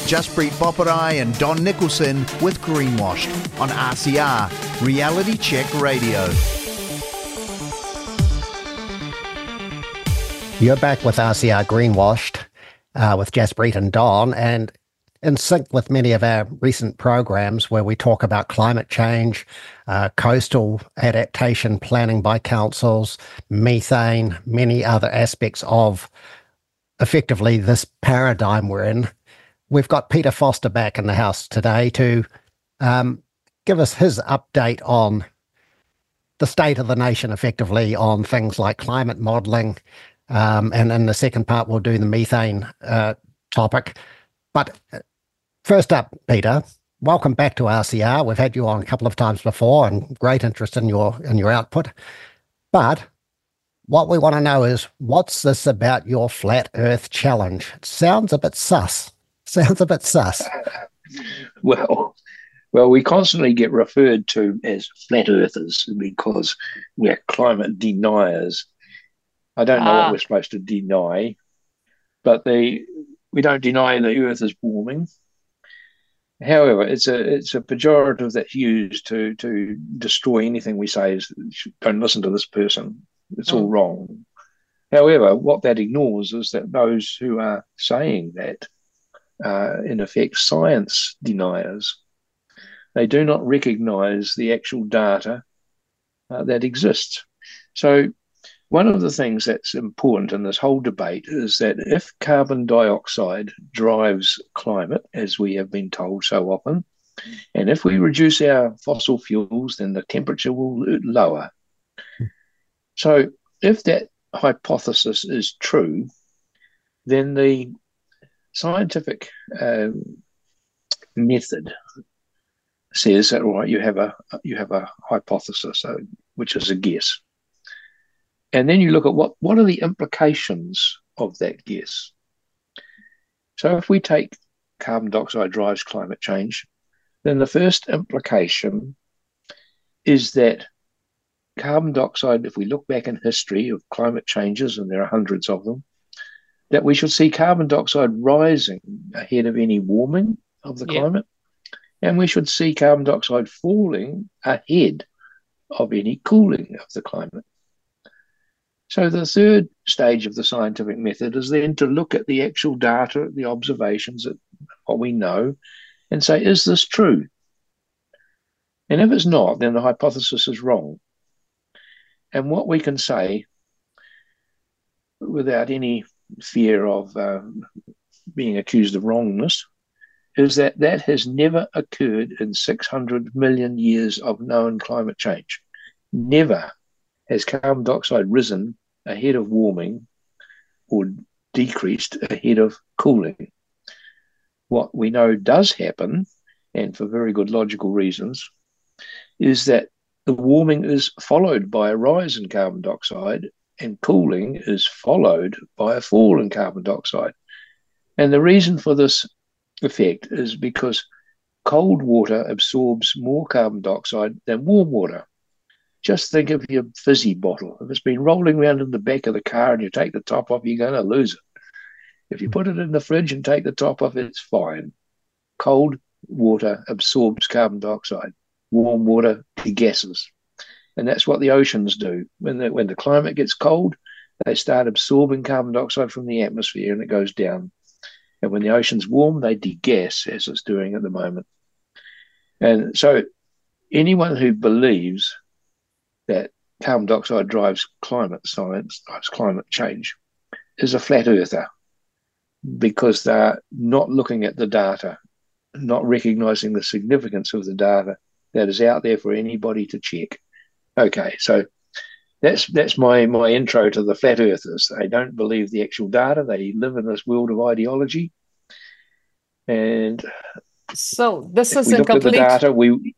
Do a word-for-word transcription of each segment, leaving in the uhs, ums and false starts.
Jaspreet Boparai and Don Nicholson with Greenwashed on R C R, Reality Check Radio. You're back with R C R Greenwashed uh, with Jaspreet and Don, and in sync with many of our recent programs where we talk about climate change, uh, coastal adaptation planning by councils, methane, many other aspects of effectively this paradigm we're in. We've got Peter Foster back in the house today to um, give us his update on the state of the nation, effectively, on things like climate modelling. Um, and in the second part, we'll do the methane uh, topic. But first up, Peter, welcome back to R C R. We've had you on a couple of times before and great interest in your in your output. But what we want to know is, what's this about your Flat Earth Challenge? It sounds a bit sus. Sounds a bit sus. Well, well, we constantly get referred to as flat earthers because we're climate deniers. I don't know ah. what we're supposed to deny, but the we don't deny the Earth is warming. However, it's a it's a pejorative that's used to to destroy anything we say. Is don't listen to this person. It's mm. all wrong. However, what that ignores is that those who are saying that Uh, in effect, science deniers. They do not recognize the actual data uh, that exists. So one of the things that's important in this whole debate is that if carbon dioxide drives climate, as we have been told so often, and if we reduce our fossil fuels, then the temperature will lower. So if that hypothesis is true, then the scientific um, method says that, all right, you have a you have a hypothesis, uh, which is a guess, and then you look at what what are the implications of that guess. So if we take carbon dioxide drives climate change, then the first implication is that carbon dioxide, if we look back in history of climate changes, and there are hundreds of them, that we should see carbon dioxide rising ahead of any warming of the yeah. climate, and we should see carbon dioxide falling ahead of any cooling of the climate. So the third stage of the scientific method is then to look at the actual data, the observations, at what we know, and say, is this true? And if it's not, then the hypothesis is wrong. And what we can say, without any fear of um, being accused of wrongness, is that that has never occurred in six hundred million years of known climate change. Never has carbon dioxide risen ahead of warming or decreased ahead of cooling. What we know does happen, and for very good logical reasons, is that the warming is followed by a rise in carbon dioxide, and cooling is followed by a fall in carbon dioxide. And the reason for this effect is because cold water absorbs more carbon dioxide than warm water. Just think of your fizzy bottle. If it's been rolling around in the back of the car and you take the top off, you're going to lose it. If you put it in the fridge and take the top off, it's fine. Cold water absorbs carbon dioxide. Warm water degasses. And that's what the oceans do. When the, when the climate gets cold, they start absorbing carbon dioxide from the atmosphere and it goes down. And when the ocean's warm, they degas, as it's doing at the moment. And so anyone who believes that carbon dioxide drives climate science, drives climate change, is a flat earther, because they're not looking at the data, not recognizing the significance of the data that is out there for anybody to check. Okay, so that's that's my my intro to the flat earthers. They don't believe the actual data. They live in this world of ideology. And so this is we in look complete. At the data, we.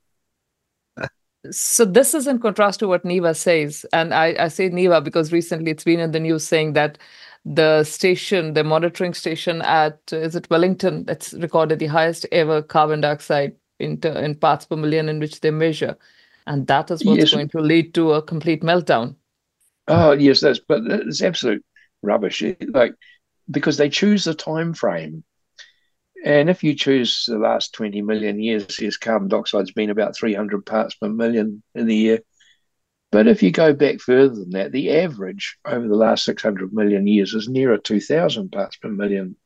So this is in contrast to what NIWA says, and I, I say NIWA because recently it's been in the news saying that the station, the monitoring station at is it Wellington, that's recorded the highest ever carbon dioxide in in parts per million in which they measure. And that is what's yes. going to lead to a complete meltdown. Oh, yes, that's but it's absolute rubbish. Like, because they choose the time frame. And if you choose the last twenty million years, yes, carbon dioxide's been about three hundred parts per million in the year. But if you go back further than that, the average over the last six hundred million years is nearer two thousand parts per million.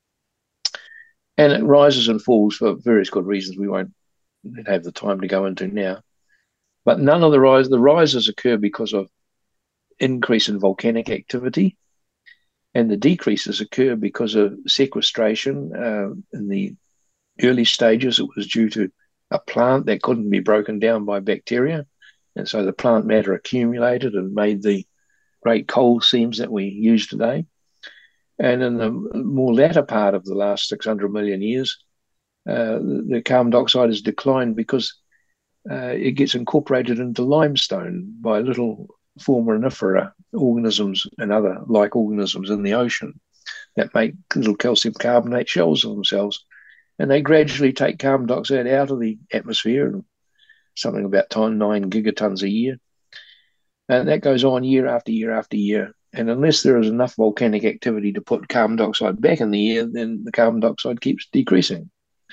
And it rises and falls for various good reasons we won't have the time to go into now. But none of the rise, the rises occur because of increase in volcanic activity, and the decreases occur because of sequestration. Uh, in the early stages, it was due to a plant that couldn't be broken down by bacteria, and so the plant matter accumulated and made the great coal seams that we use today. And in the more latter part of the last six hundred million years, uh, the carbon dioxide has declined because uh, it gets incorporated into limestone by little foraminifera organisms and other like organisms in the ocean that make little calcium carbonate shells of themselves. And they gradually take carbon dioxide out of the atmosphere, something about nine gigatons a year. And that goes on year after year after year. And unless there is enough volcanic activity to put carbon dioxide back in the air, then the carbon dioxide keeps decreasing.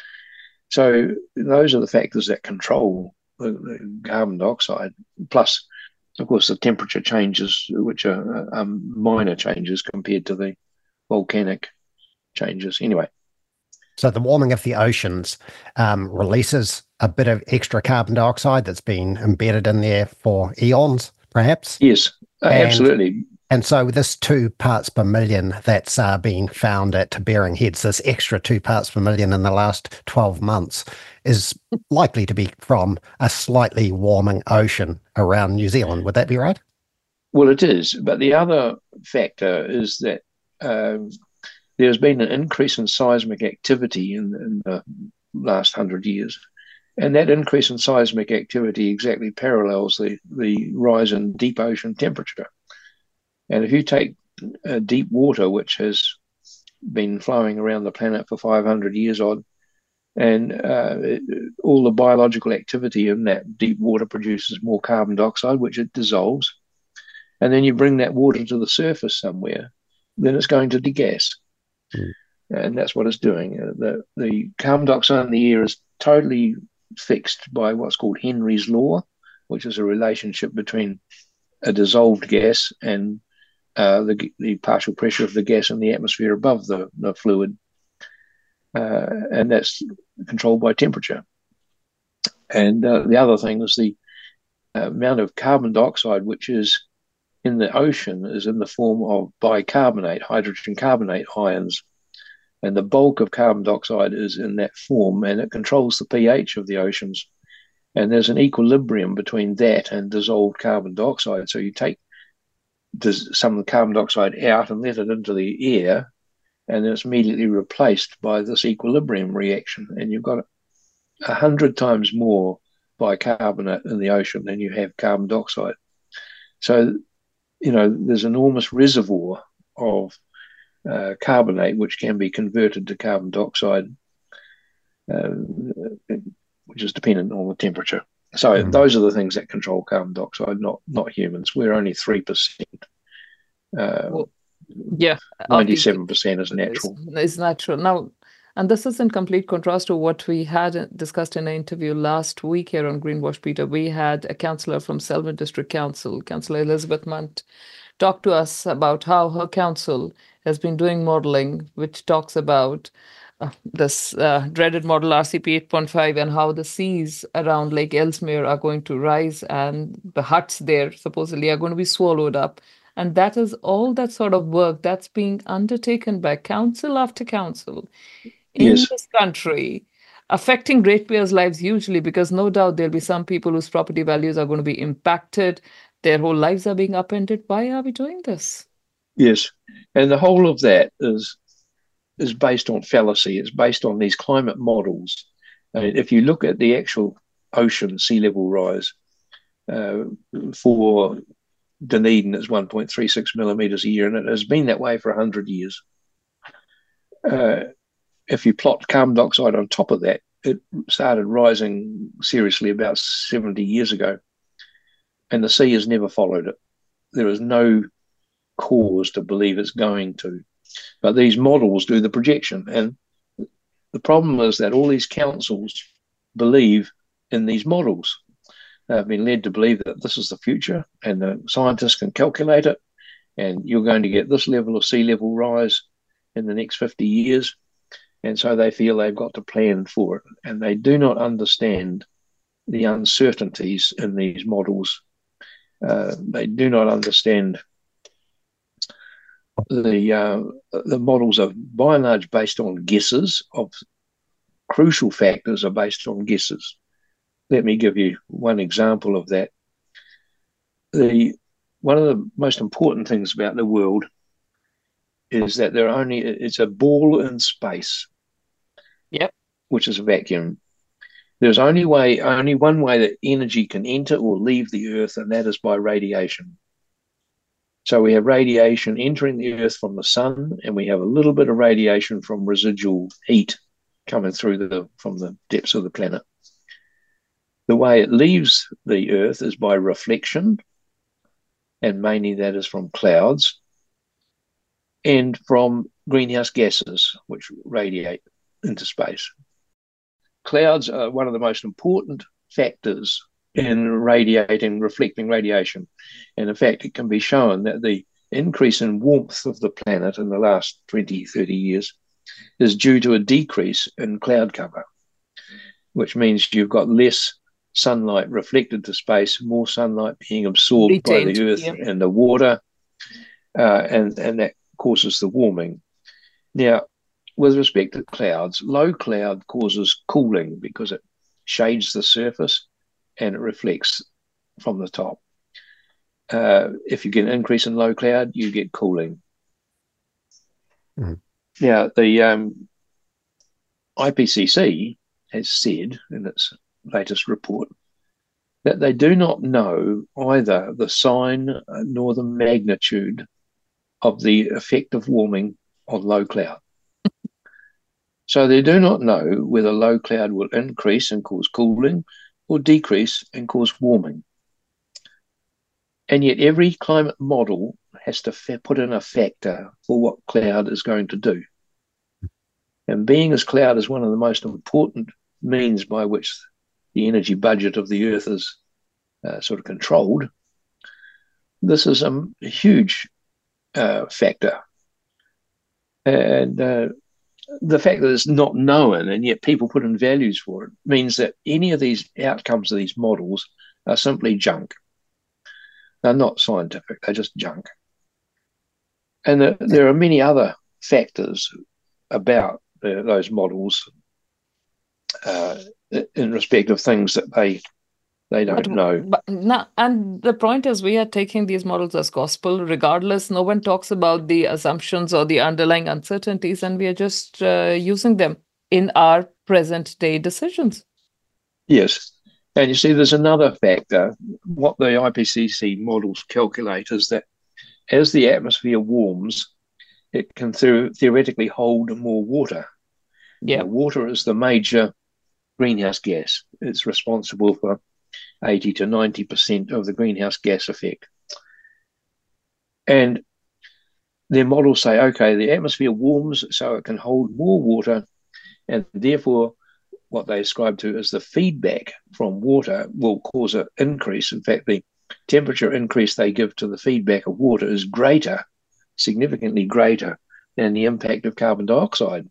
So those are the factors that control the, the carbon dioxide. Plus, of course, the temperature changes, which are um, minor changes compared to the volcanic changes. Anyway. So the warming of the oceans um, releases a bit of extra carbon dioxide that's been embedded in there for eons, perhaps? Yes, uh, and, absolutely. And so this two parts per million that's uh, been found at Bering Heads, this extra two parts per million in the last twelve months, is likely to be from a slightly warming ocean around New Zealand. Would that be right? Well, it is. But the other factor is that um, there's been an increase in seismic activity in, in the last hundred years. And that increase in seismic activity exactly parallels the, the rise in deep ocean temperature. And if you take uh, deep water, which has been flowing around the planet for five hundred years odd, and uh, it, all the biological activity in that deep water produces more carbon dioxide, which it dissolves, and then you bring that water to the surface somewhere, then it's going to degas. Mm. And that's what it's doing. Uh, the, the carbon dioxide in the air is totally fixed by what's called Henry's law, which is a relationship between a dissolved gas and uh, the, the partial pressure of the gas in the atmosphere above the, the fluid. Uh, and that's controlled by temperature. And uh, the other thing is the amount of carbon dioxide which is in the ocean is in the form of bicarbonate, hydrogen carbonate ions. And the bulk of carbon dioxide is in that form, and it controls the pH of the oceans. And there's an equilibrium between that and dissolved carbon dioxide. So you take some of the carbon dioxide out and let it into the air, and it's immediately replaced by this equilibrium reaction. And you've got a hundred times more bicarbonate in the ocean than you have carbon dioxide. So, you know, there's an enormous reservoir of uh, carbonate which can be converted to carbon dioxide, uh, which is dependent on the temperature. So mm. those are the things that control carbon dioxide, not not humans. We're only three percent. Uh, well, yeah, ninety-seven percent is natural. Is natural now, and this is in complete contrast to what we had discussed in an interview last week here on Greenwash, Peter. We had a councillor from Selwyn District Council, Councillor Elizabeth Munt, talk to us about how her council has been doing modelling, which talks about uh, this uh, dreaded model R C P eight point five and how the seas around Lake Ellesmere are going to rise and the huts there supposedly are going to be swallowed up. And that is all that sort of work that's being undertaken by council after council in yes. this country, affecting ratepayers' lives hugely, because no doubt there'll be some people whose property values are going to be impacted. Their whole lives are being upended. Why are we doing this? Yes. And the whole of that is is based on fallacy. It's based on these climate models. I mean, if you look at the actual ocean sea level rise uh, for Dunedin, it's one point three six millimetres a year, and it has been that way for one hundred years. Uh, if you plot carbon dioxide on top of that, it started rising seriously about seventy years ago, and the sea has never followed it. There is no cause to believe it's going to. But these models do the projection, and the problem is that all these councils believe in these models. They've been led to believe that this is the future and the scientists can calculate it, and you're going to get this level of sea level rise in the next fifty years. And so they feel they've got to plan for it. And they do not understand the uncertainties in these models. Uh, they do not understand the uh, the models are by and large based on guesses of crucial factors are based on guesses. Let me give you one example of that. The one of the most important things about the world is that there are only it's a ball in space. Yep. Which is a vacuum. There's only way only one way that energy can enter or leave the Earth, and that is by radiation. So we have radiation entering the Earth from the sun, and we have a little bit of radiation from residual heat coming through the from the depths of the planet. The way it leaves the Earth is by reflection, and mainly that is from clouds and from greenhouse gases, which radiate into space. Clouds are one of the most important factors in radiating, reflecting radiation. And in fact, it can be shown that the increase in warmth of the planet in the last twenty, thirty years is due to a decrease in cloud cover, which means you've got less sunlight reflected to space, more sunlight being absorbed Retained, by the Earth yeah. and the water, uh, and, and that causes the warming. Now, with respect to clouds, low cloud causes cooling because it shades the surface and it reflects from the top. Uh, if you get an increase in low cloud, you get cooling. Mm. Now, the um, I P C C has said in its latest report that they do not know either the sign nor the magnitude of the effect of warming on low cloud. So they do not know whether low cloud will increase and cause cooling or decrease and cause warming. And yet every climate model has to fa- put in a factor for what cloud is going to do. And being as cloud is one of the most important means by which the energy budget of the Earth is uh, sort of controlled, this is a huge uh, factor. And uh, the fact that it's not known and yet people put in values for it means that any of these outcomes of these models are simply junk. They're not scientific, they're just junk. And the, there are many other factors about uh, those models uh, in respect of things that they they don't but, know. But no, and the point is we are taking these models as gospel regardless. No one talks about the assumptions or the underlying uncertainties, and we are just uh, using them in our present day decisions. Yes. And you see, there's another factor. What the I P C C models calculate is that as the atmosphere warms, it can th- theoretically hold more water. Yeah. Now, water is the major greenhouse gas. It's responsible for eighty to ninety percent of the greenhouse gas effect. And their models say, okay, the atmosphere warms so it can hold more water, and therefore what they ascribe to as the feedback from water will cause an increase. In fact, the temperature increase they give to the feedback of water is greater, significantly greater than the impact of carbon dioxide.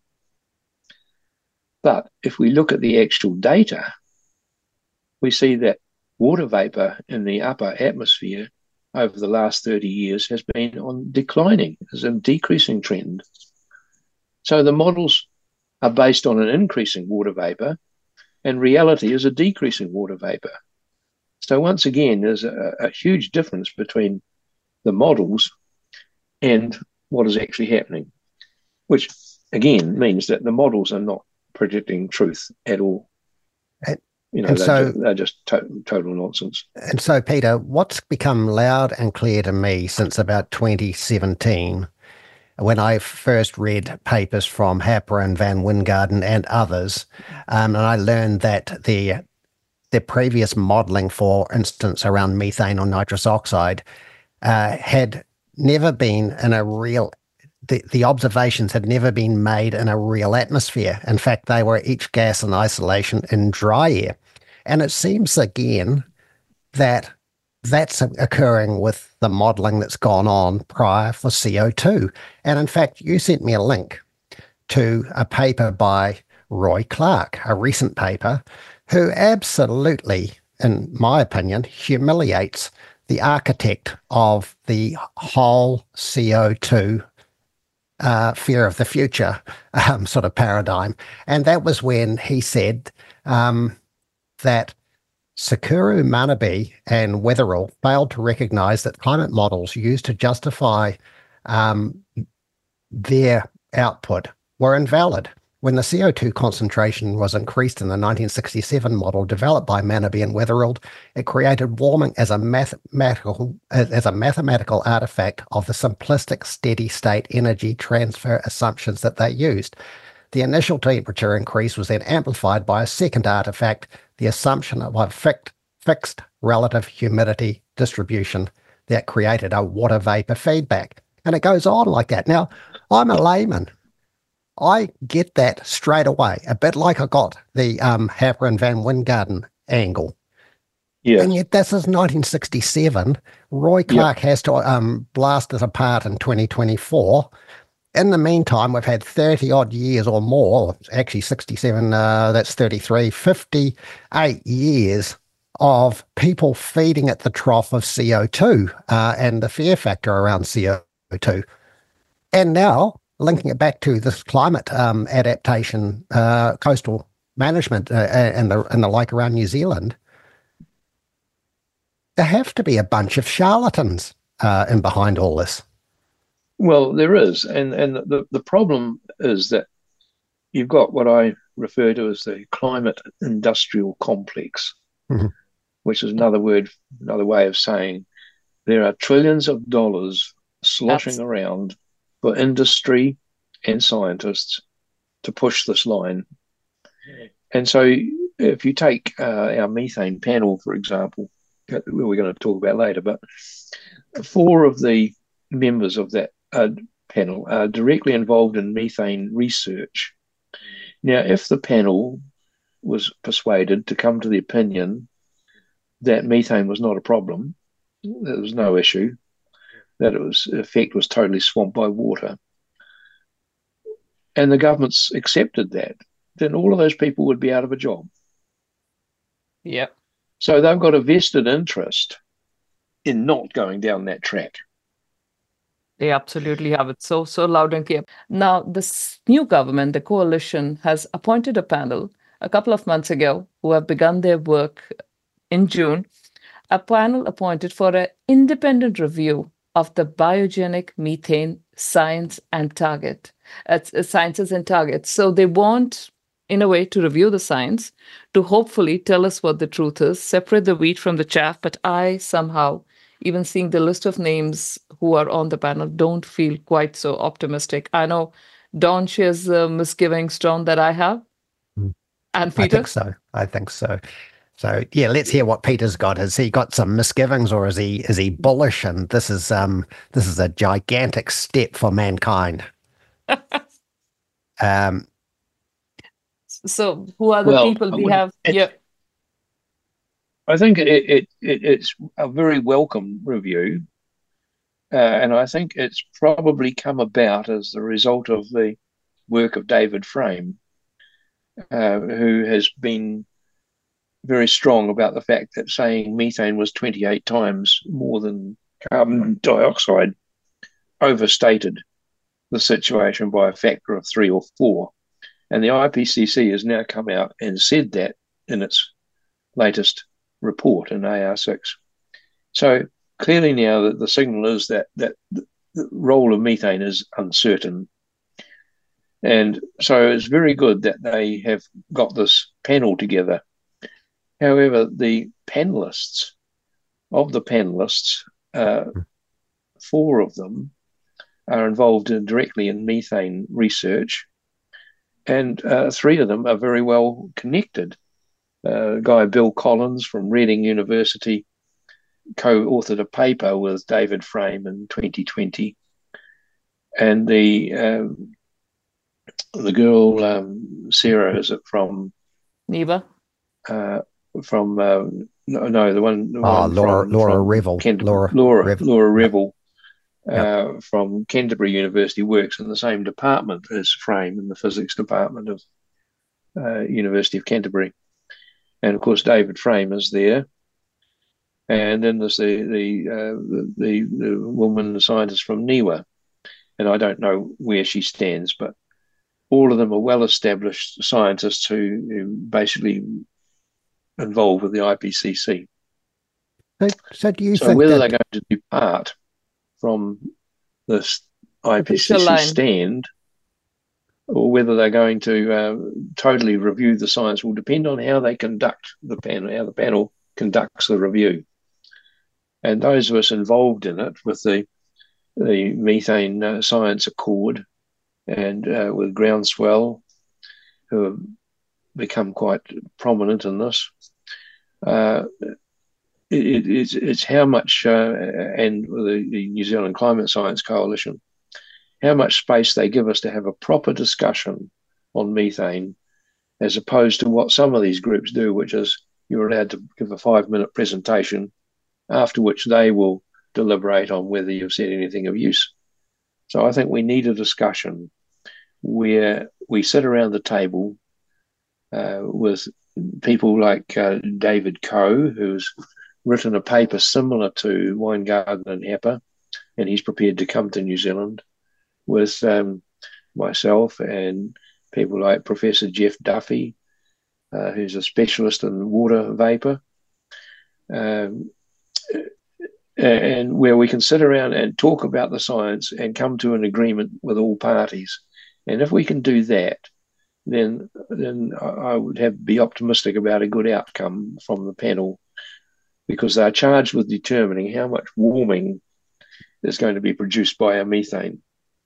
But if we look at the actual data, we see that water vapor in the upper atmosphere over the last thirty years has been on declining, is a decreasing trend. So the models are based on an increasing water vapor, and reality is a decreasing water vapor. So once again, there's a, a huge difference between the models and what is actually happening, which again means that the models are not predicting truth at all. And, you know, and they're, so, just, they're just to- total nonsense. And so, Peter, what's become loud and clear to me since about twenty seventeen, when I first read papers from Happer and Van Wijngaarden and others, um, and I learned that the the previous modelling, for instance, around methane or nitrous oxide, uh, had never been in a real the, the observations had never been made in a real atmosphere. In fact, they were each gas in isolation in dry air. And it seems again that that's occurring with the modelling that's gone on prior for C O two. And in fact, you sent me a link to a paper by Roy Clark, a recent paper, who absolutely, in my opinion, humiliates the architect of the whole C O two uh, fear of the future um, sort of paradigm. And that was when he said um, that Sakura Manabe and Weatherall failed to recognise that climate models used to justify um, their output were invalid. When the C O two concentration was increased in the nineteen sixty-seven model developed by Manabe and Weatherall, it created warming as a mathematical as a mathematical artifact of the simplistic steady-state energy transfer assumptions that they used. The initial temperature increase was then amplified by a second artifact, the assumption of a fixed, fixed relative humidity distribution that created a water vapor feedback. And it goes on like that. Now, I'm a layman. I get that straight away, a bit like I got the um, Happer and Van Wijngaarden angle. Yeah. And yet this is nineteen sixty-seven. Roy Clark yep. has to um, blast it apart in twenty twenty-four. In the meantime, we've had thirty odd years or more, actually sixty-seven, uh, that's thirty-three, fifty-eight years of people feeding at the trough of C O two uh, and the fear factor around C O two. And now, linking it back to this climate um, adaptation, uh, coastal management uh, and, the, and the like around New Zealand, there have to be a bunch of charlatans uh, in behind all this. Well, there is, and and the, the problem is that you've got what I refer to as the climate industrial complex, mm-hmm. which is another word, another way of saying there are trillions of dollars sloshing That's... around for industry and scientists to push this line. And so if you take uh, our methane panel, for example, we're going to talk about later, but four of the members of that uh, panel are directly involved in methane research. Now, if the panel was persuaded to come to the opinion that methane was not a problem, there was no issue, that it was effect was totally swamped by water, and the government's accepted that, then all of those people would be out of a job. Yep. So they've got a vested interest in not going down that track. They absolutely have it so, so loud and clear. Now, this new government, the coalition, has appointed a panel a couple of months ago who have begun their work in June, a panel appointed for an independent review of the biogenic methane science and target, uh, sciences and targets. So they want, in a way, to review the science, to hopefully tell us what the truth is, separate the wheat from the chaff. But I somehow, even seeing the list of names who are on the panel, don't feel quite so optimistic. I know Don shares the misgivings, Don, that I have. Mm. And Peter? I think so. I think so. So yeah, let's hear what Peter's got. Has he got some misgivings, or is he is he bullish? And this is um this is a gigantic step for mankind. um. So who are the well, people we have? Yeah. I think it, it, it it's a very welcome review, uh, and I think it's probably come about as the result of the work of David Frame, uh, who has been very strong about the fact that saying methane was twenty-eight times more than carbon dioxide overstated the situation by a factor of three or four. And the I P C C has now come out and said that in its latest report in A R six. So clearly now that the signal is that, that the role of methane is uncertain. And so it's very good that they have got this panel together. However, the panelists, of the panelists, uh, four of them are involved in, directly in methane research, and uh, three of them are very well connected. Uh, guy Bill Collins from Reading University co-authored a paper with David Frame in twenty twenty. and the um, the girl um, Sarah, is it from NIWA? Uh, from uh, no, no, the one, the Oh, one Laura, from Laura from Revel. Canterbury, Laura, Laura, Revel. Laura Yep. Revel, uh, Yep. from Canterbury University, works in the same department as Frame, in the physics department of uh, University of Canterbury, and of course David Frame is there, and then there's the the uh, the, the, the woman, the scientist from NIWA, and I don't know where she stands, but all of them are well-established scientists who, who basically involved with the I P C C. So, so do you So think whether that? they're going to depart from this I P C Official C line. stand, or whether they're going to uh, totally review the science, will depend on how they conduct the panel, how the panel conducts the review. And those of us involved in it, with the the Methane uh, Science Accord and uh, with Groundswell, who have become quite prominent in this, uh, it, it's, it's how much, uh, and the, the New Zealand Climate Science Coalition, how much space they give us to have a proper discussion on methane, as opposed to what some of these groups do, which is you're allowed to give a five-minute presentation, after which they will deliberate on whether you've said anything of use. So I think we need a discussion where we sit around the table uh, with people like uh, David Coe, who's written a paper similar to Weingarten and Hepper, and he's prepared to come to New Zealand, with um, myself and people like Professor Jeff Duffy, uh, who's a specialist in water vapour, um, and where we can sit around and talk about the science and come to an agreement with all parties. And if we can do that, then then I would have be optimistic about a good outcome from the panel, because they're charged with determining how much warming is going to be produced by our methane.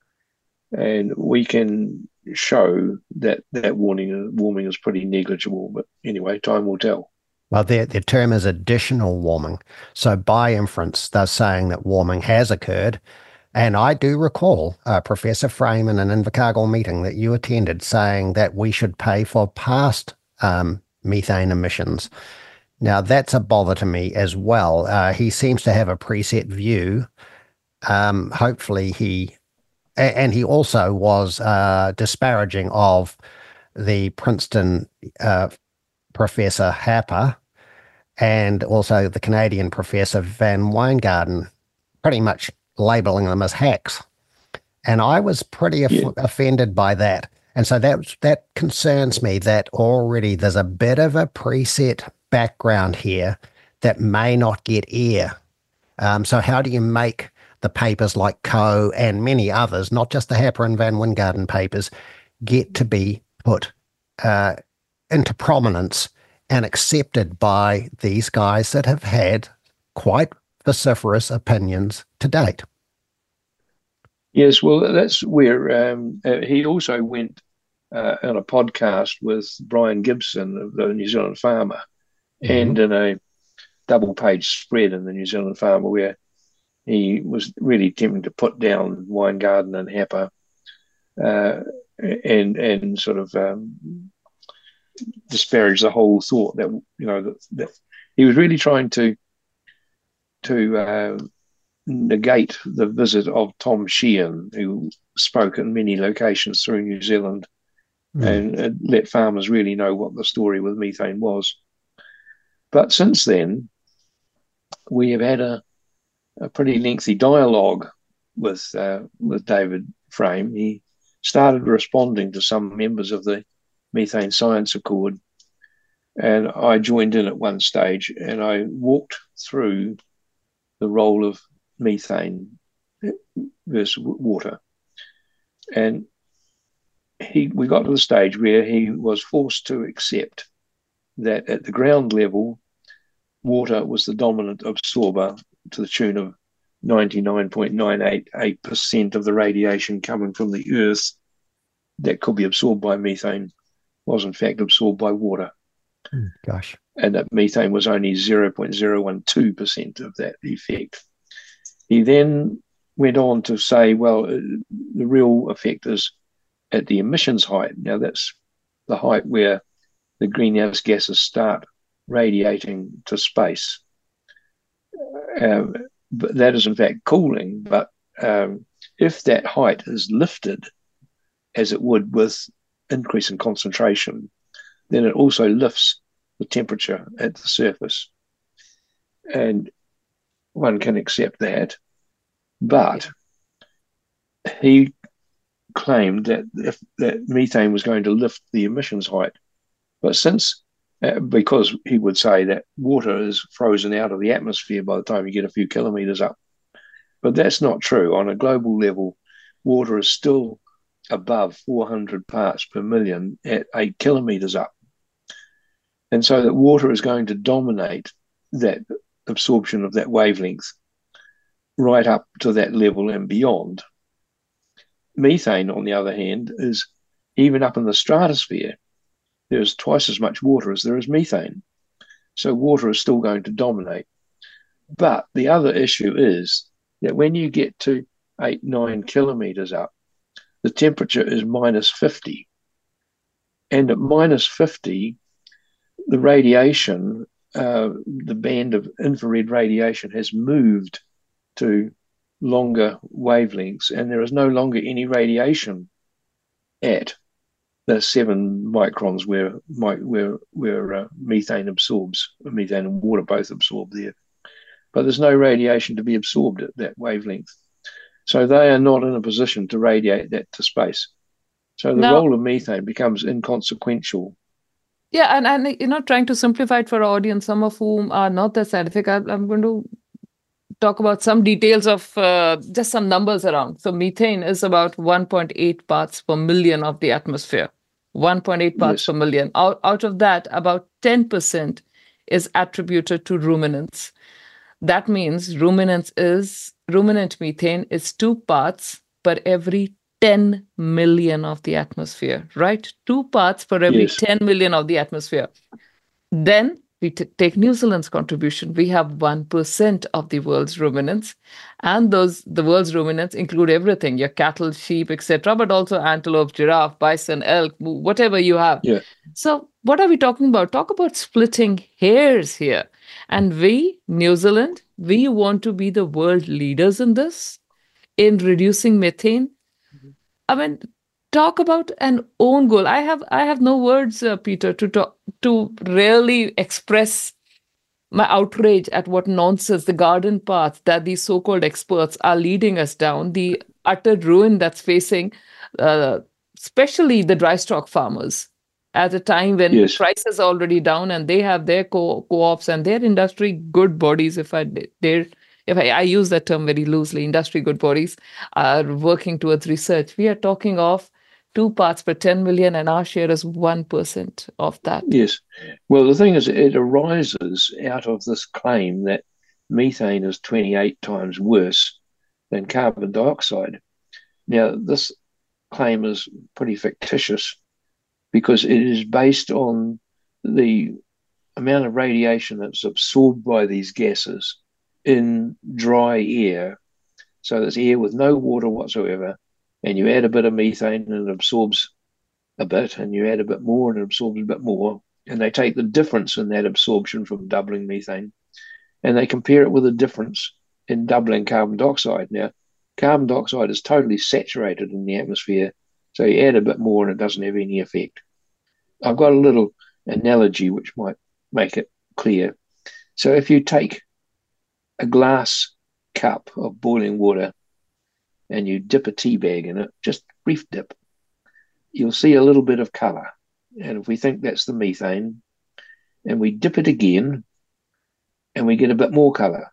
And we can show that that warming, warming is pretty negligible. But anyway, time will tell. Well, the, the term is additional warming. So by inference, they're saying that warming has occurred. And I do recall uh, Professor Frame in an Invercargill meeting that you attended saying that we should pay for past um, methane emissions. Now, that's a bother to me as well. Uh, he seems to have a preset view. Um, hopefully he... And he also was uh, disparaging of the Princeton uh, Professor Happer and also the Canadian Professor Van Weingarten, pretty much labeling them as hacks. And I was pretty Yeah. offended by that. And so that, that concerns me, that already there's a bit of a preset background here that may not get air. Um, so how do you make the papers like Coe and many others, not just the Happer and Van Weingarten papers, get to be put uh, into prominence and accepted by these guys that have had quite vociferous opinions to date? Yes, well, that's where um, uh, he also went uh, on a podcast with Brian Gibson of the New Zealand Farmer, mm-hmm. and in a double-page spread in the New Zealand Farmer, where he was really attempting to put down Weingarten and Happer, uh, and and sort of um, disparage the whole thought that, you know, that, that he was really trying to to uh, negate the visit of Tom Sheehan, who spoke in many locations through New Zealand, mm. and uh, let farmers really know what the story with methane was. But since then, we have had a a pretty lengthy dialogue with uh, with David Frame. He started responding to some members of the Methane Science Accord, and I joined in at one stage, and I walked through the role of methane versus water. And he we got to the stage where he was forced to accept that at the ground level, water was the dominant absorber, to the tune of ninety-nine point nine eight eight percent of the radiation coming from the Earth that could be absorbed by methane was in fact absorbed by water. Mm, gosh. And that methane was only zero point zero one two percent of that effect. He then went on to say, well, uh, the real effect is at the emissions height. Now, that's the height where the greenhouse gases start radiating to space. Um, but that is, in fact, cooling. But um, if that height is lifted, as it would with increase in concentration, then it also lifts the temperature at the surface. And one can accept that. But he claimed that if that methane was going to lift the emissions height. But since, uh, because he would say that water is frozen out of the atmosphere by the time you get a few kilometres up. But that's not true. On a global level, water is still above four hundred parts per million at eight kilometres up. And so that water is going to dominate that absorption of that wavelength right up to that level and beyond. Methane, on the other hand, is even up in the stratosphere. There's twice as much water as there is methane. So water is still going to dominate. But the other issue is that when you get to eight, nine kilometres up, the temperature is minus fifty. And at minus fifty, the radiation, uh, the band of infrared radiation has moved to longer wavelengths, and there is no longer any radiation at the seven microns where where where uh, methane absorbs, methane and water both absorb there. But there's no radiation to be absorbed at that wavelength. So they are not in a position to radiate that to space. So the now, role of methane becomes inconsequential. Yeah, and, and you know, trying to simplify it for our audience, some of whom are not that scientific, I, I'm going to talk about some details of uh, just some numbers around. So methane is about one point eight parts per million of the atmosphere. one point eight parts Yes. per million. Out, out of that, about ten percent is attributed to ruminants. That means ruminants is ruminant methane is two parts per every ten million of the atmosphere, right? Two parts per every Yes. ten million of the atmosphere. Then we t- take New Zealand's contribution. We have one percent of the world's ruminants. And those the world's ruminants include everything, your cattle, sheep, et cetera, but also antelope, giraffe, bison, elk, whatever you have. Yeah. So what are we talking about? Talk about splitting hairs here. And we, New Zealand, we want to be the world leaders in this, in reducing methane. I mean, talk about an own goal. I have I have no words, uh, Peter, to talk, to really express my outrage at what nonsense, the garden path that these so-called experts are leading us down, the utter ruin that's facing, uh, especially the dry stock farmers, at a time when Yes. prices are already down and they have their co- co-ops and their industry good bodies, if I dare, if I, I use that term very loosely, industry good bodies are working towards research. We are talking of two parts per ten million, and our share is one percent of that. Yes. Well, the thing is, it arises out of this claim that methane is twenty-eight times worse than carbon dioxide. Now, this claim is pretty fictitious because it is based on the amount of radiation that's absorbed by these gases in dry air. So there's air with no water whatsoever, and you add a bit of methane and it absorbs a bit, and you add a bit more and it absorbs a bit more, and they take the difference in that absorption from doubling methane and they compare it with the difference in doubling carbon dioxide. Now, carbon dioxide is totally saturated in the atmosphere, so you add a bit more and it doesn't have any effect. I've got a little analogy which might make it clear. So if you take a glass cup of boiling water and you dip a tea bag in it, just brief dip, you'll see a little bit of colour. And if we think that's the methane, and we dip it again, and we get a bit more colour.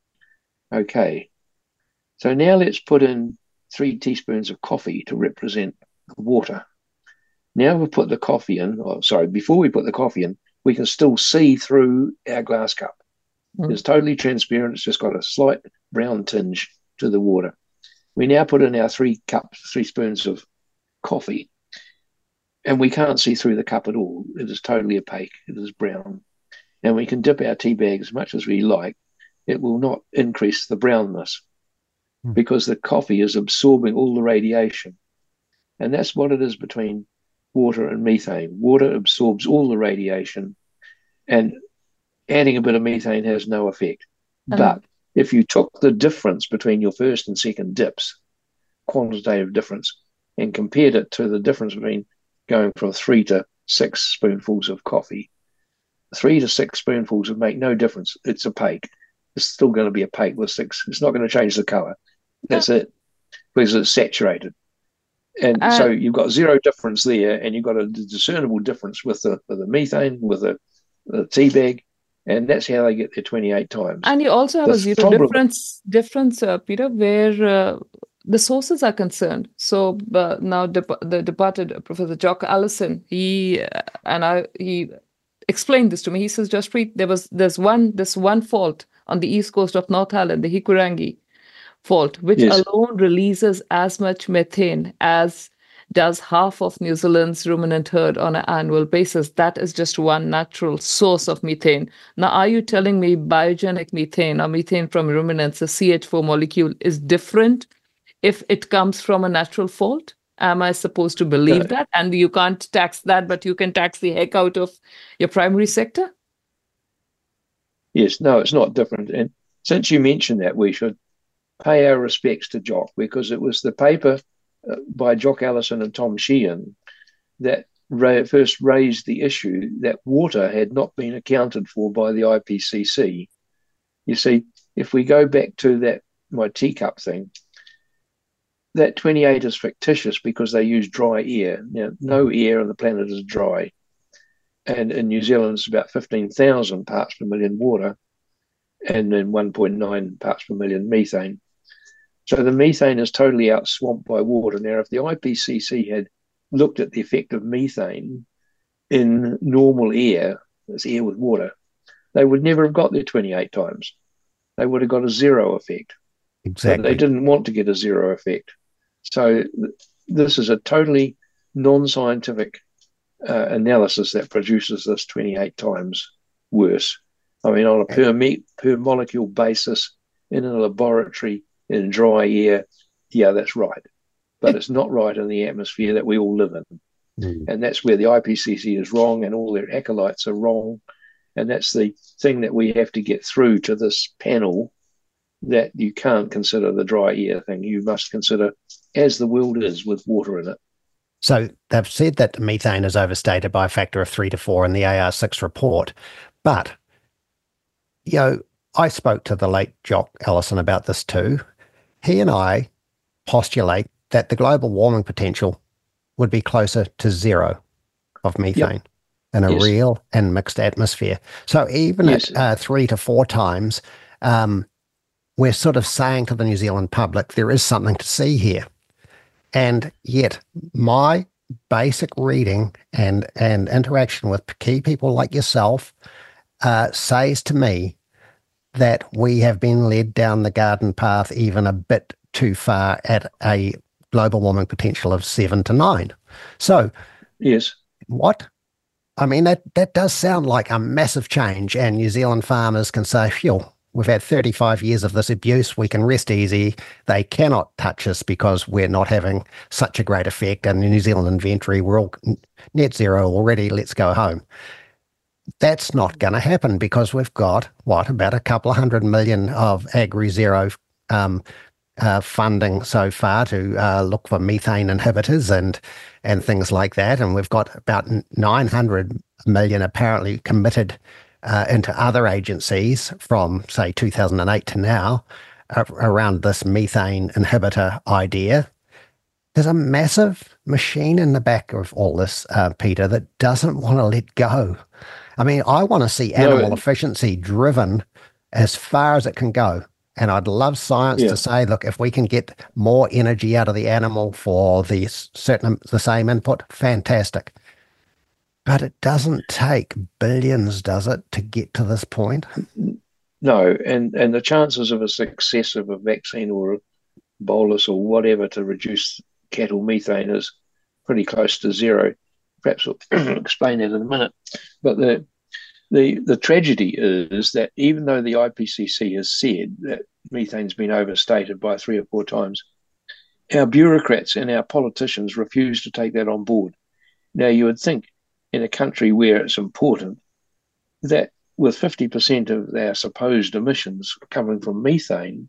Okay. So now let's put in three teaspoons of coffee to represent the water. Now we've put the coffee in, oh, sorry, before we put the coffee in, we can still see through our glass cup. Mm. It's totally transparent. It's just got a slight brown tinge to the water. We now put in our three cups, three spoons of coffee, and we can't see through the cup at all. It is totally opaque. It is brown. And we can dip our tea bag as much as we like. It will not increase the brownness. mm. because the coffee is absorbing all the radiation. And that's what it is between water and methane. Water absorbs all the radiation, and adding a bit of methane has no effect. Uh-huh. But if you took the difference between your first and second dips, quantitative difference, and compared it to the difference between going from three to six spoonfuls of coffee, three to six spoonfuls would make no difference. It's opaque. It's still going to be opaque with six. It's not going to change the color. That's it, because it's saturated. And uh, so you've got zero difference there, and you've got a discernible difference with the, with the methane, with the, the tea bag, and that's how they get their twenty-eight times. And you also have the a zero problem, difference, difference uh, Peter, where uh, the sources are concerned. So uh, now dep- the departed Professor Jock Allison, he uh, and I, he explained this to me. He says, Jaspreet, there was there's one this one fault on the east coast of North Island, the Hikurangi fault, which yes. alone releases as much methane as does half of New Zealand's ruminant herd on an annual basis. That is just one natural source of methane. Now, are you telling me biogenic methane or methane from ruminants, the C H four molecule, is different if it comes from a natural fault? Am I supposed to believe no. that? And you can't tax that, but you can tax the heck out of your primary sector? Yes, no, it's not different. And since you mentioned that, we should pay our respects to Jock, because it was the paper uh, by Jock Allison and Tom Sheehan that ra- first raised the issue that water had not been accounted for by the I P C C. You see, if we go back to that my teacup thing, that twenty-eight is fictitious because they use dry air. Now, no air on the planet is dry. And in New Zealand, it's about fifteen thousand parts per million water, and then one point nine parts per million methane. So the methane is totally out-swamped by water. Now, if the I P C C had looked at the effect of methane in normal air, that's air with water, they would never have got their twenty-eight times. They would have got a zero effect. Exactly. But they didn't want to get a zero effect. So th- this is a totally non-scientific uh, analysis that produces this twenty-eight times worse. I mean, on a per, me- per molecule basis in a laboratory in dry air, yeah, that's right. But it's not right in the atmosphere that we all live in. Mm. And that's where the I P C C is wrong and all their acolytes are wrong. And that's the thing that we have to get through to this panel, that you can't consider the dry air thing. You must consider as the world is with water in it. So they've said that methane is overstated by a factor of three to four in the A R six report. But, you know, I spoke to the late Jock Allison about this too. He and I postulate that the global warming potential would be closer to zero of methane yep. in a yes. real and mixed atmosphere. So even yes. at uh, three to four times, um, we're sort of saying to the New Zealand public, there is something to see here. And yet my basic reading and, and interaction with key people like yourself uh, says to me that we have been led down the garden path even a bit too far at a global warming potential of seven to nine. So yes, what? I mean, that, that does sound like a massive change, and New Zealand farmers can say, phew, we've had thirty-five years of this abuse. We can rest easy. They cannot touch us because we're not having such a great effect. And the New Zealand inventory, we're all net zero already. Let's go home. That's not going to happen because we've got, what, about a couple of hundred million of Agri-Zero um, uh, funding so far to uh, look for methane inhibitors and and things like that. And we've got about nine hundred million apparently committed Uh, into other agencies from, say, two thousand eight to now uh, around this methane inhibitor idea. There's a massive machine in the back of all this, uh, Peter, that doesn't want to let go. I mean, I want to see animal no. efficiency driven as far as it can go. And I'd love science yeah. to say, look, if we can get more energy out of the animal for the certain the same input, fantastic. But it doesn't take billions, does it, to get to this point? No, and, and the chances of a success of a vaccine or a bolus or whatever to reduce cattle methane is pretty close to zero. Perhaps we'll explain that in a minute. But the the the tragedy is that even though the I P C C has said that methane's been overstated by three or four times. Our bureaucrats and our politicians refuse to take that on board. Now, you would think in a country where it's important that with fifty percent of their supposed emissions coming from methane,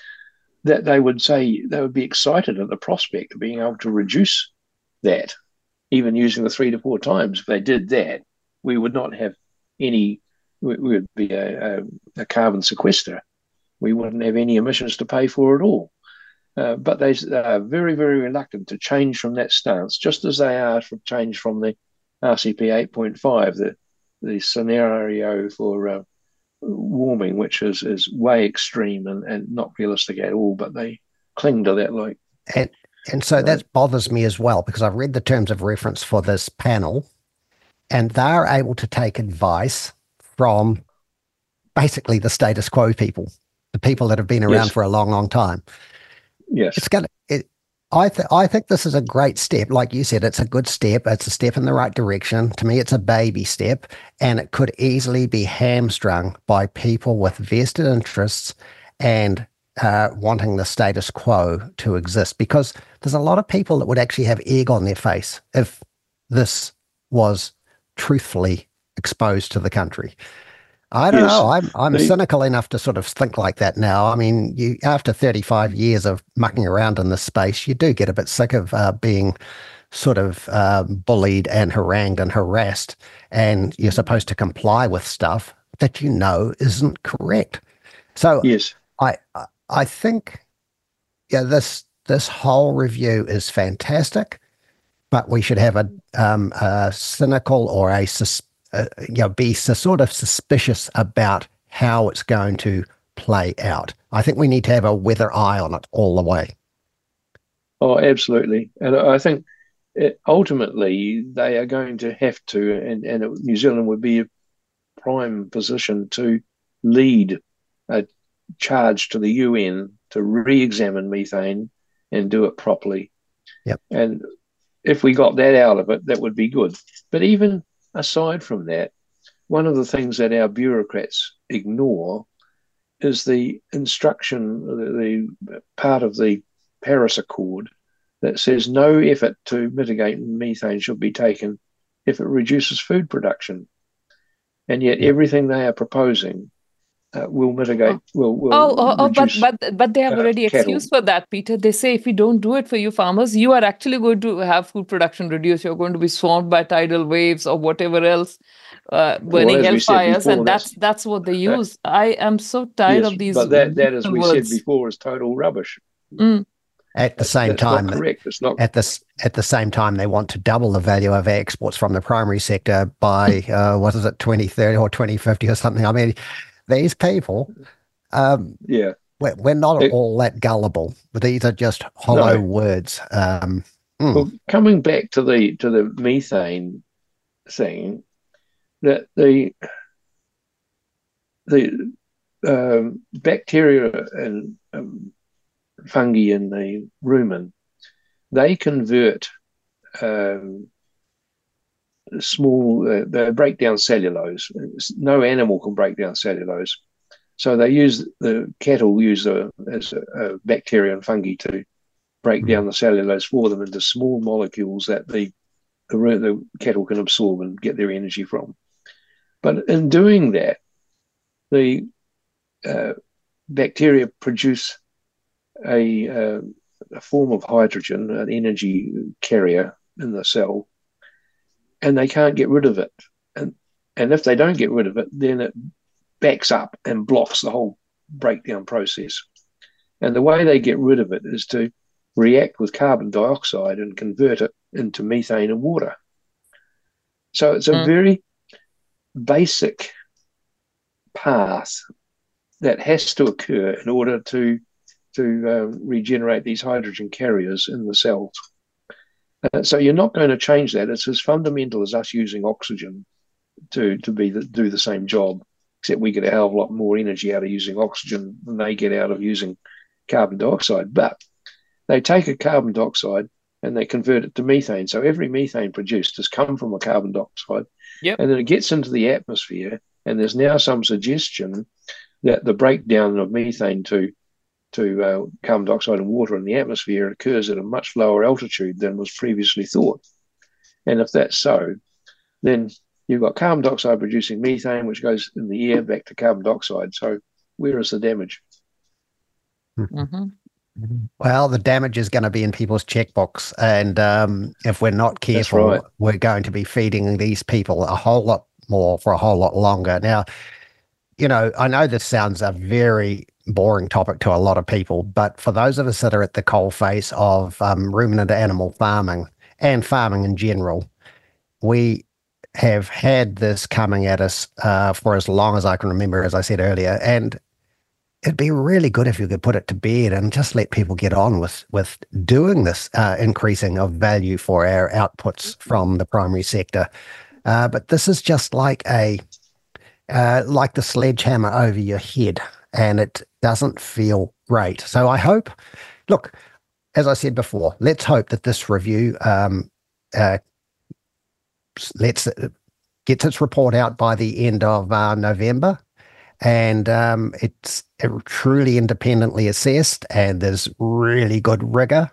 that they would say they would be excited at the prospect of being able to reduce that, even using the three to four times. If they did that, we would not have any, we would be a, a, a carbon sequester. We wouldn't have any emissions to pay for at all. Uh, but they, they are very, very reluctant to change from that stance, just as they are to change from the R C P eight point five, the, the scenario for uh, warming, which is, is way extreme and, and not realistic at all, but they cling to that like. And, and so uh, that bothers me as well, because I've read the terms of reference for this panel, and they're able to take advice from basically the status quo people, the people that have been around yes. for a long, long time. Yes. It's gonna, it, I, th- I think this is a great step. Like you said, it's a good step. It's a step in the right direction. To me, it's a baby step, and it could easily be hamstrung by people with vested interests and uh, wanting the status quo to exist, because there's a lot of people that would actually have egg on their face if this was truthfully exposed to the country. I don't yes. know. I'm I'm they, cynical enough to sort of think like that now. I mean, you after thirty-five years of mucking around in this space, you do get a bit sick of uh, being sort of uh, bullied and harangued and harassed, and you're supposed to comply with stuff that you know isn't correct. So yes. I I think yeah this this whole review is fantastic, but we should have a um, a cynical or a sus- Uh, you know, be so sort of suspicious about how it's going to play out. I think we need to have a weather eye on it all the way. Oh, absolutely. And I think it, ultimately they are going to have to, and, and New Zealand would be a prime position to lead a charge to the U N to re-examine methane and do it properly. Yep. And if we got that out of it, that would be good. But even aside from that, one of the things that our bureaucrats ignore is the instruction, the, the part of the Paris Accord that says no effort to mitigate methane should be taken if it reduces food production. And yet everything they are proposing uh, will mitigate, will, will oh, oh, oh but, reduce, but, but they have uh, already cattle. excuse for that, Peter. They say if we don't do it for you farmers, you are actually going to have food production reduce. You're going to be swamped by tidal waves or whatever else, uh, burning well, hellfires, before, and that's, that's that's what they use. I am so tired yes, of these but that, that, as we words. said before, is total rubbish. Mm. At the same That's time, not correct. It's not. At this at the same time, they want to double the value of exports from the primary sector by uh, what is it, twenty thirty or twenty fifty or something. I mean, these people, um, yeah, we're, we're not it, all that gullible. These are just hollow no. words. Um, mm. Well, coming back to the to the methane thing, that the the um, bacteria and um, fungi in the rumen, they convert um, small, uh, they break down cellulose. No animal can break down cellulose. So they use, the cattle use a, as a, a bacteria and fungi to break mm. down the cellulose for them into small molecules that the, the, the cattle can absorb and get their energy from. But in doing that, the uh, bacteria produce A, uh, a form of hydrogen, an energy carrier in the cell, and they can't get rid of it. And and if they don't get rid of it, then it backs up and blocks the whole breakdown process. And the way they get rid of it is to react with carbon dioxide and convert it into methane and water. So it's a mm. very basic path that has to occur in order to to um, regenerate these hydrogen carriers in the cells. Uh, so you're not going to change that. It's as fundamental as us using oxygen to, to be the, do the same job, except we get a hell of a lot more energy out of using oxygen than they get out of using carbon dioxide. But they take a carbon dioxide and they convert it to methane. So every methane produced has come from a carbon dioxide. Yep. And then it gets into the atmosphere, and there's now some suggestion that the breakdown of methane to to uh, carbon dioxide and water in the atmosphere occurs at a much lower altitude than was previously thought. And if that's so, then you've got carbon dioxide producing methane, which goes in the air back to carbon dioxide. So where is the damage? Mm-hmm. Well, the damage is going to be in people's checkbooks. And um, if we're not careful, right. we're going to be feeding these people a whole lot more for a whole lot longer. Now, you know, I know this sounds a very boring topic to a lot of people, but for those of us that are at the coalface of um, ruminant animal farming and farming in general, we have had this coming at us uh, for as long as I can remember, as I said earlier, and it'd be really good if you could put it to bed and just let people get on with with doing this uh, increasing of value for our outputs from the primary sector. Uh, but this is just like a uh, like the sledgehammer over your head, and it doesn't feel great. So I hope, look, as I said before, let's hope that this review um, uh, let's gets its report out by the end of uh, November. And um, it's truly independently assessed, and there's really good rigor.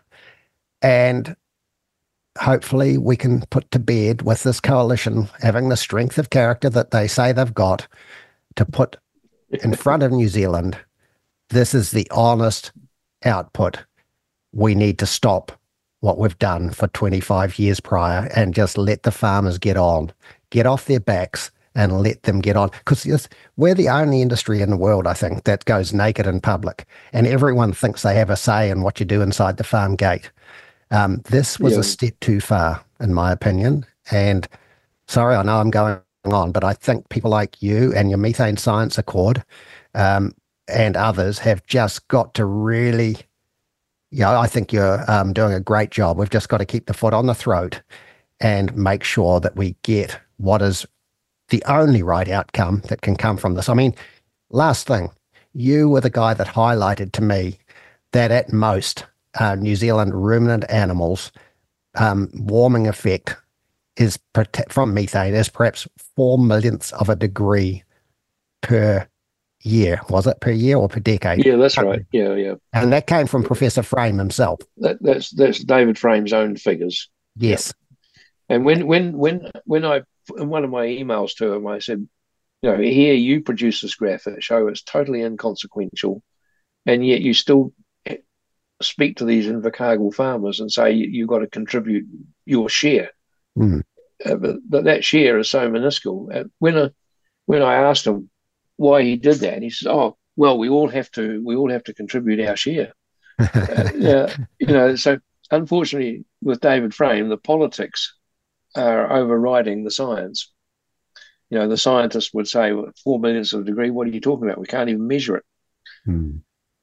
And hopefully we can put to bed with this coalition having the strength of character that they say they've got to put in front of New Zealand. This is the honest output. We need to stop what we've done for twenty-five years prior and just let the farmers get on, get off their backs, and let them get on. Because we're the only industry in the world, I think, that goes naked in public, and everyone thinks they have a say in what you do inside the farm gate. Um, this was Yeah. a step too far, in my opinion. And sorry, I know I'm going on, but I think people like you and your Methane Science Accord um, and others have just got to really, you know, I think you're um, doing a great job. We've just got to keep the foot on the throat and make sure that we get what is the only right outcome that can come from this. I mean, last thing, you were the guy that highlighted to me that at most uh, New Zealand ruminant animals um, warming effect is from methane is perhaps four millionths of a degree per year. Was it per year or per decade? Yeah, that's right. Yeah, yeah. And that came from Professor Frame himself. That, that's that's David Frame's own figures. Yes. And when when when when I in one of my emails to him, I said, you know, here you produce this graph that show it's totally inconsequential, and yet you still speak to these Invercargill farmers and say you, you've got to contribute your share. Mm. Uh, but, but that share is so minuscule. Uh, when a, when I asked him why he did that, he says, "Oh, well, we all have to we all have to contribute our share." uh, yeah, you know. So unfortunately, with David Frame, the politics are overriding the science. You know, the scientists would say, well, four millionths of a degree, what are you talking about? We can't even measure it. Hmm.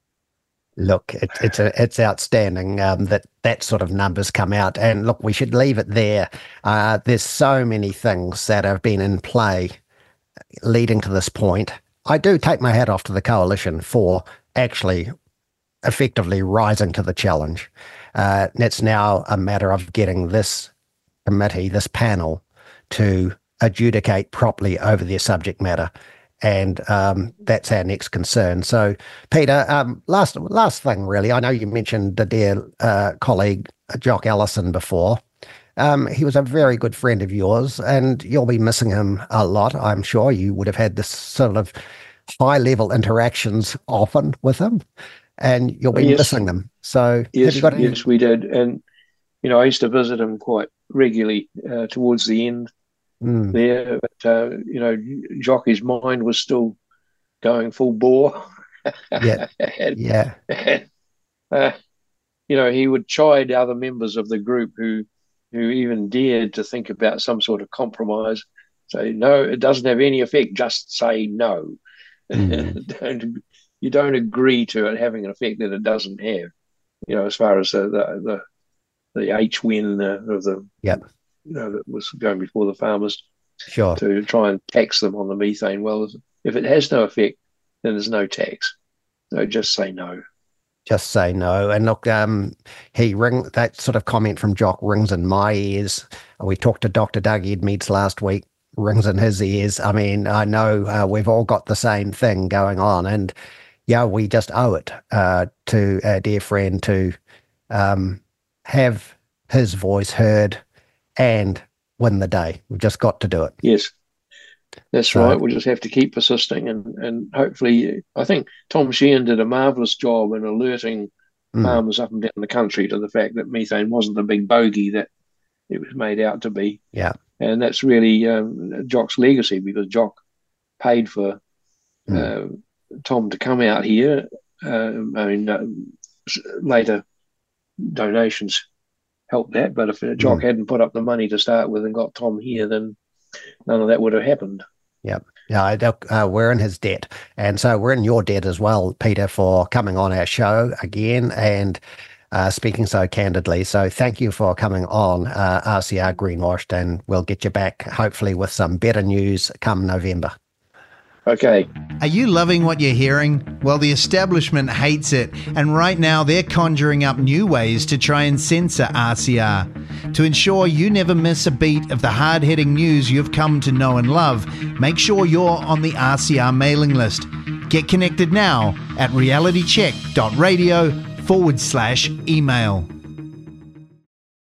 Look, it, it's a, it's outstanding um, that that sort of numbers come out. And look, we should leave it there. Uh, there's so many things that have been in play leading to this point. I do take my hat off to the coalition for actually effectively rising to the challenge. Uh, it's now a matter of getting this committee, this panel, to adjudicate properly over their subject matter. And um, that's our next concern. So, Peter, um, last last thing, really. I know you mentioned the dear uh, colleague, Jock Allison, before. Um, he was a very good friend of yours, and you'll be missing him a lot, I'm sure. You would have had this sort of high-level interactions often with him, and you'll be yes. missing them. So, yes, have you got any... yes, we did. And, you know, I used to visit him quite regularly uh, towards the end. Mm. There, but uh, you know, Jockey's mind was still going full bore. Yeah, and, yeah. And, uh, you know, he would chide other members of the group who, who even dared to think about some sort of compromise. Say, no, it doesn't have any effect. Just say no. Mm. don't, you don't agree to it having an effect that it doesn't have. You know, as far as the the the, the H win uh, of the. Yep. You know, that was going before the farmers, sure, to try and tax them on the methane. Well, if it has no effect, then there's no tax. So just say no. Just say no. And look, um, he ring that sort of comment from Jock rings in my ears. We talked to Doctor Doug Edmeades last week, rings in his ears. I mean, I know uh, we've all got the same thing going on, and yeah, we just owe it uh, to our dear friend to um, have his voice heard and win the day. We've just got to do it. Yes, that's so, right. We'll just have to keep persisting, and, and hopefully, I think Tom Sheehan did a marvellous job in alerting mm. farmers up and down the country to the fact that methane wasn't the big bogey that it was made out to be. Yeah. And that's really um, Jock's legacy, because Jock paid for mm. uh, Tom to come out here. Uh, I mean, uh, later donations helped that, but if Jock mm. hadn't put up the money to start with and got Tom here, then none of that would have happened. Yep. Yeah, uh, we're in his debt. And so we're in your debt as well, Peter, for coming on our show again and uh, speaking so candidly. So thank you for coming on uh, R C R Greenwashed, and we'll get you back hopefully with some better news come November. Okay. Are you loving what you're hearing? Well, the establishment hates it, and right now they're conjuring up new ways to try and censor R C R. To ensure you never miss a beat of the hard-hitting news you've come to know and love, make sure you're on the R C R mailing list. Get connected now at realitycheck.radio forward slash email.